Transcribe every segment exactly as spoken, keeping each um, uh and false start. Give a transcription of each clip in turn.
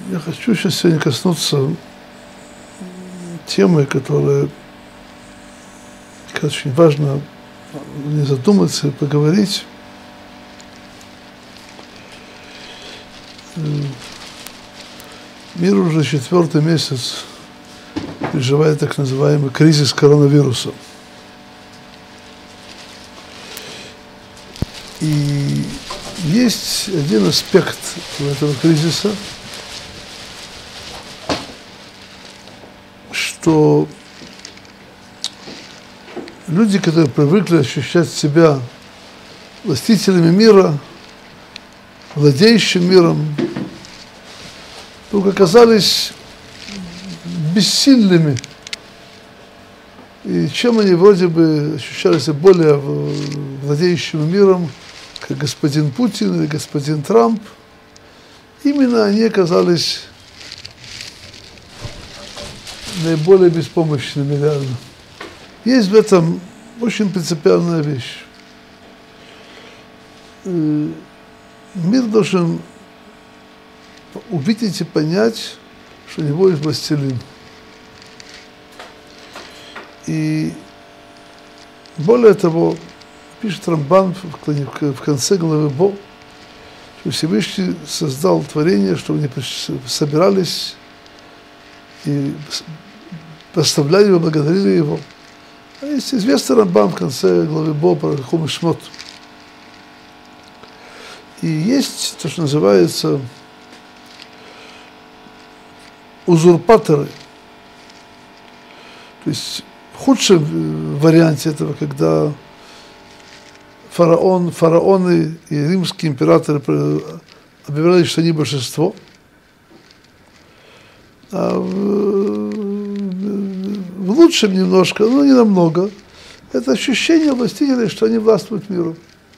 Я хочу сейчас сегодня коснуться темы, которая, кажется, очень важно не задуматься и поговорить. Мир уже четвертый месяц переживает так называемый кризис коронавируса. И есть один аспект этого кризиса, что люди, которые привыкли ощущать себя властителями мира, владеющим миром, вдруг оказались бессильными. И чем они вроде бы ощущались более владеющими миром, как господин Путин или господин Трамп, именно они оказались наиболее беспомощными реально. Есть в этом очень принципиальная вещь. Мир должен увидеть и понять, что у него есть властелин. И более того, пишет Рамбан в конце главы Бо, что Всевышний создал творение, чтобы они собирались и прославляли его, благодарили его. А есть известный Рамбан в конце главы Бо про Хум Шмот. И есть то, что называется узурпаторы. То есть в худшем варианте этого, когда фараон, фараоны и римские императоры объявляли, что они большинство, а в, в лучшем немножко, но не намного, это ощущение властителей, что они властвуют миром.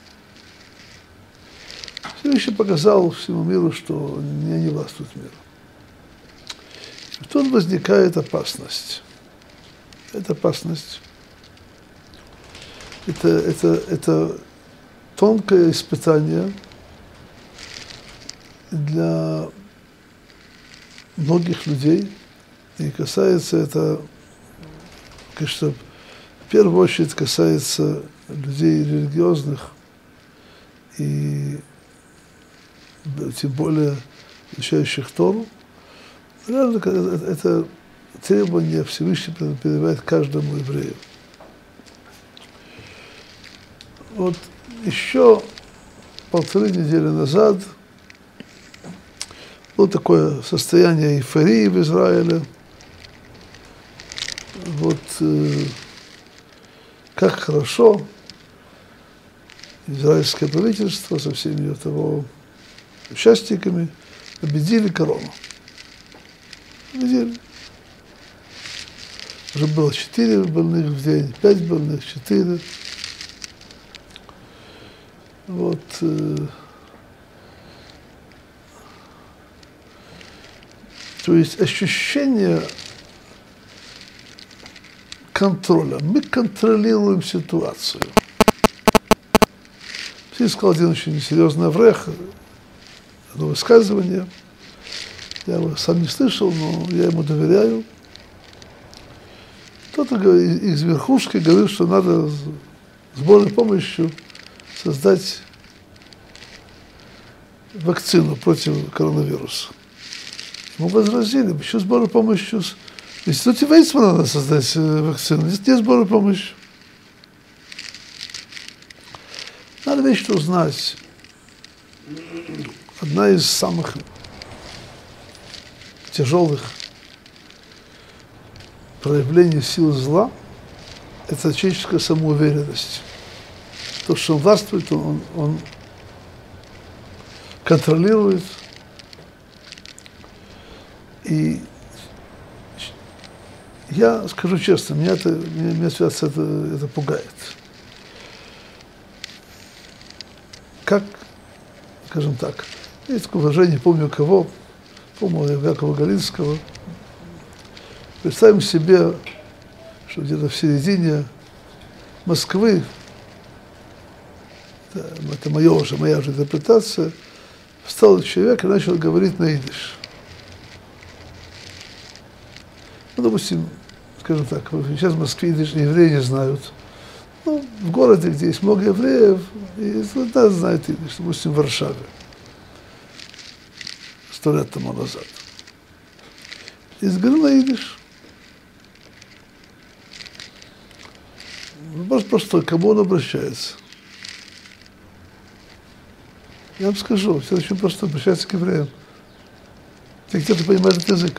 Всевышний показал всему миру, что не они властвуют миром. И тут возникает опасность. Эта опасность. Это, это, это тонкое испытание для многих людей. И касается это, конечно, в первую очередь касается людей религиозных и тем более изучающих Тору. Реально, это, это требование Всевышний передавает каждому еврею. Вот еще полторы недели назад было такое состояние эйфории в Израиле. Вот э, как хорошо израильское правительство со всеми его участниками победили корону. Победили. Уже было четыре больных в день, пять больных, четыре. Вот. Э, то есть ощущение контроля. Мы контролируем ситуацию. Все сказал один очень серьезный аврех, одно высказывание. Я его сам не слышал, но я ему доверяю. Кто-то из верхушки говорил, что надо с Божьей помощью создать вакцину против коронавируса. Ему возразили, почему с Божьей помощью? В институте Вейцмана надо создать вакцину, здесь нет с Божьей помощью. Надо вещь узнать. Одна из самых тяжелых проявлений силы зла – это человеческая самоуверенность. То, что он властвует, он, он контролирует. И я скажу честно, меня это, меня, меня это, это пугает. Как, скажем так, есть такое выражение, помню кого, помню Якова Галинского. Представим себе, что где-то в середине Москвы, это, это моя уже, моя уже интерпретация, встал человек и начал говорить на идиш. Ну, допустим, скажем так, сейчас в Москве евреи не знают. Ну, в городе, где есть много евреев, и да, знают идиш, допустим, в Варшаве. Сто лет тому назад. И сговорил на идиш. Вопрос простой, к кому он обращается? Я вам скажу, все очень просто, обращается к евреям. Те, кто-то понимает этот язык.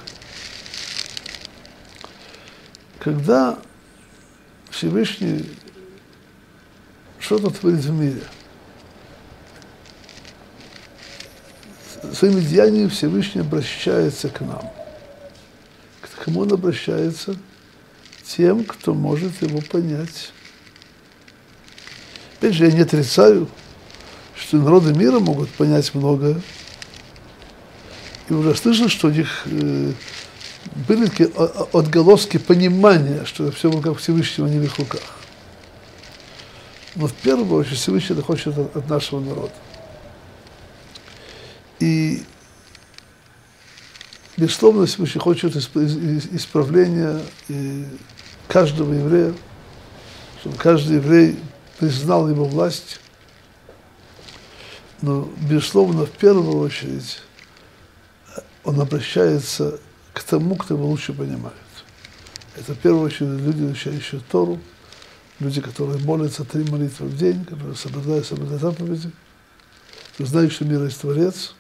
Когда Всевышний что-то творит в мире, своими деяниями Всевышний обращается к нам. К кому он обращается? Тем, кто может его понять. Опять же, я не отрицаю, что народы мира могут понять многое. И уже слышал, что у них э, были такие отголоски понимания, что все в руках Всевышнего, не в их руках. Но в первую очередь Всевышний это хочет от, от нашего народа. И безусловно, Всевышний хочет исправления и каждого еврея, чтобы каждый еврей признал его власть. Но, безусловно, в первую очередь он обращается к тому, кто его лучше понимает. Это в первую очередь люди, изучающие Тору, люди, которые молятся три молитвы в день, которые соблюдают, соблюдают заповеди, которые знают, что мир есть Творец.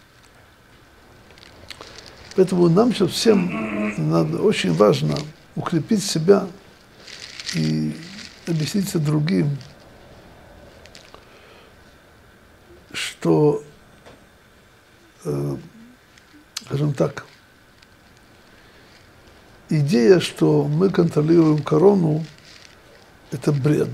Поэтому нам сейчас всем надо, очень важно укрепить себя и объяснить другим, что, э, скажем так, идея, что мы контролируем корону, это бред.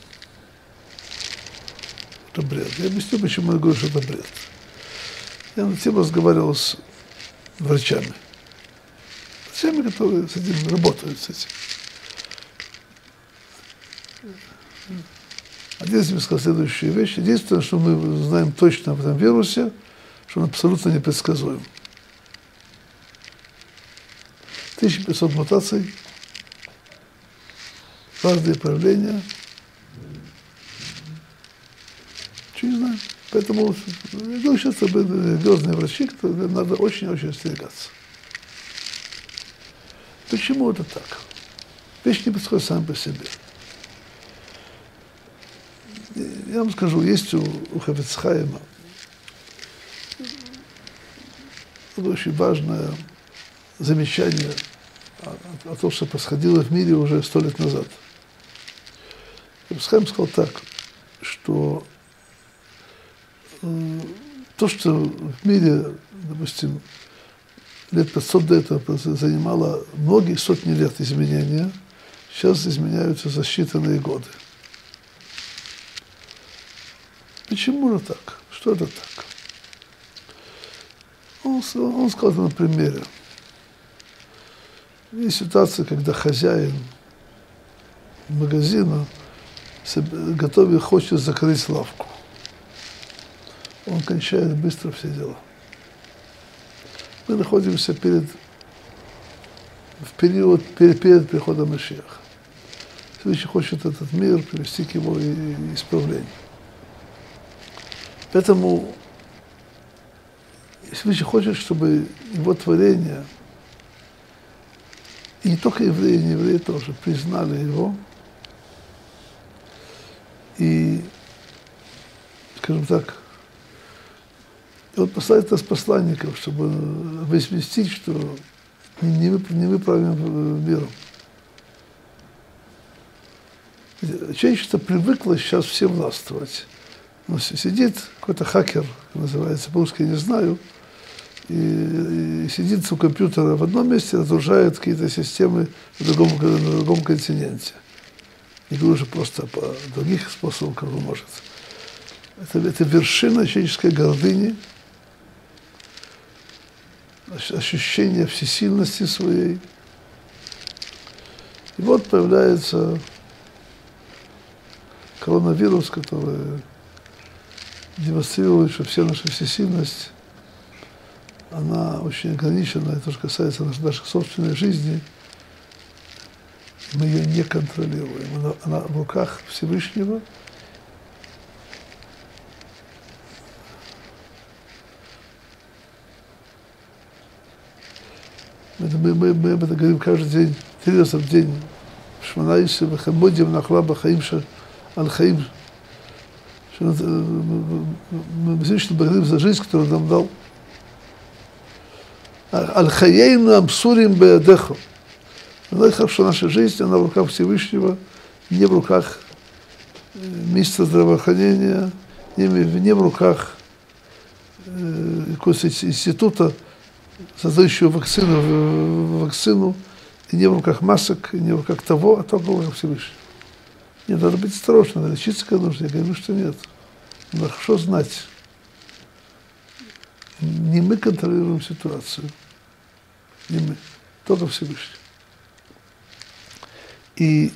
Это бред. Я объясню, почему я говорю, что это бред. Я на тему разговаривал с врачами. Врачами, которые с этим работают, с этим. Один из них сказал следующую вещь. Единственное, что мы знаем точно об этом вирусе, что он абсолютно непредсказуем. тысяча пятьсот мутаций, разные проявления. Ничего не знаю. Поэтому, я думаю, сейчас это звездные врачи, которые надо очень-очень остерегаться. Почему это так? Вещь не происходит сам по себе. Я вам скажу, есть у, у Хафец Хаима очень важное замечание о, о том, что происходило в мире уже сто лет назад. Хафец Хаим сказал так, что э, то, что в мире, допустим, лет пятьсот до этого занимало многие сотни лет изменения, сейчас изменяются за считанные годы. Почему же так? Что это так? Он, он сказал это на примере. Есть ситуация, когда хозяин магазина готовит, хочет закрыть лавку. Он кончает быстро все дела. Мы находимся перед, в период, перед, перед приходом Машиаха. Всевышний хочет этот мир привести к его исправлению. Поэтому Всевышний хочет, чтобы его творение, и не только евреи, не евреи тоже, признали его. И, скажем так, он посылает нас посланников, чтобы возвестить, что не мы, не мы правим миром. Человечество привыкло сейчас всем властвовать. Но сидит какой-то хакер, называется по-русски, я не знаю, и, и сидит у компьютера в одном месте, разрушает какие-то системы в другом, на другом континенте. Не говорю уже просто по других способах, как он может. Это, это вершина человеческой гордыни, ощущение всесильности своей. И вот появляется коронавирус, который демонстрирует, что вся наша всесильность, она очень ограничена, это же касается нашей, нашей собственной жизни, мы ее не контролируем. Она, она в руках Всевышнего. Мы, мы, мы об этом говорим каждый день, три раза в день. Шманайсы, Бахамодим, Нахлаба, Хаимша, Аль-Хаим. Мы Всевышний благодарим за жизнь, которую он нам дал. Аль-Хаейну Амсурим Беадеху. Но хорошо, наша жизнь, она в руках Всевышнего, не в руках министра здравоохранения, не, не в руках э, какого-то института, создающего вакцину, вакцину, и не в руках масок, и не в руках того, а только в руках Всевышнего. Нет, надо быть осторожным, надо лечиться, когда нужно. Я говорю, что нет. Надо хорошо знать. Не мы контролируем ситуацию, не мы, только Всевышний. И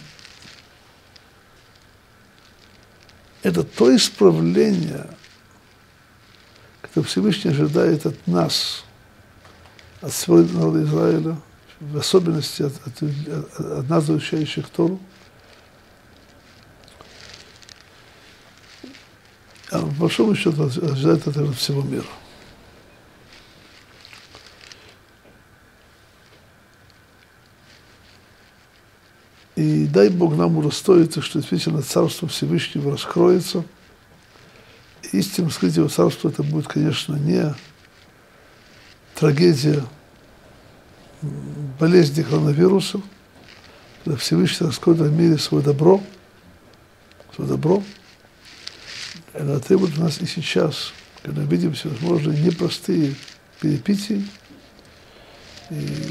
это то исправление, которое Всевышний ожидает от нас, от своего народа Израиля, в особенности от, от, от нас, изучающих Тору. А по большому счету ожидает это от всего мира. И дай Бог нам удостоиться, что действительно Царство Всевышнего раскроется. Истинным скрытие его Царства это будет, конечно, не трагедия болезни коронавируса, когда Всевышний раскроет в мире свое добро, свое добро. Это требует у нас и сейчас, когда видим всевозможные непростые перипетии, и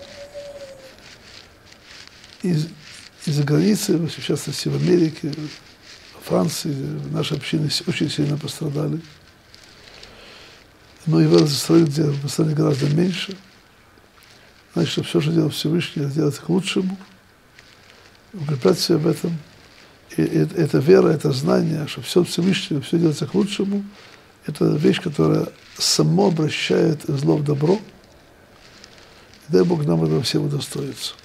из из-за границы, в частности в Америке, в Франции, наши общины очень сильно пострадали. Но и в разных странах, где пострадали гораздо меньше. Значит, что все, что делает Всевышний, делать к лучшему, укреплять себя в этом. И эта вера, это знание, что все Всевышнего, все делается к лучшему, это вещь, которая само обращает зло в добро. И дай Бог нам этого всем удостоится.